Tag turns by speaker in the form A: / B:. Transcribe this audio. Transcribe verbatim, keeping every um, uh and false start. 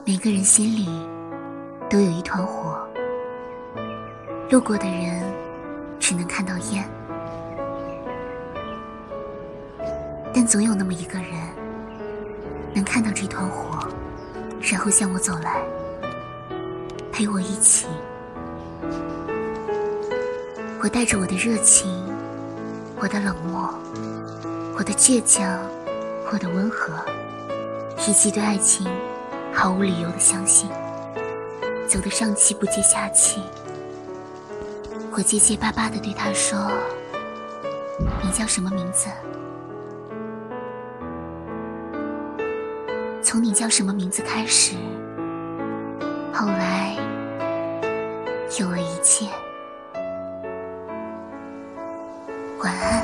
A: 每个人心里都有一团火，路过的人只能看到烟，但总有那么一个人能看到这团火，然后向我走来，陪我一起。我带着我的热情，我的冷漠，我的倔强，我的温和，以及对爱情毫无理由的相信，走得上气不接下气。我结结巴巴地对他说：你叫什么名字？从你叫什么名字开始，后来有了一切。晚安。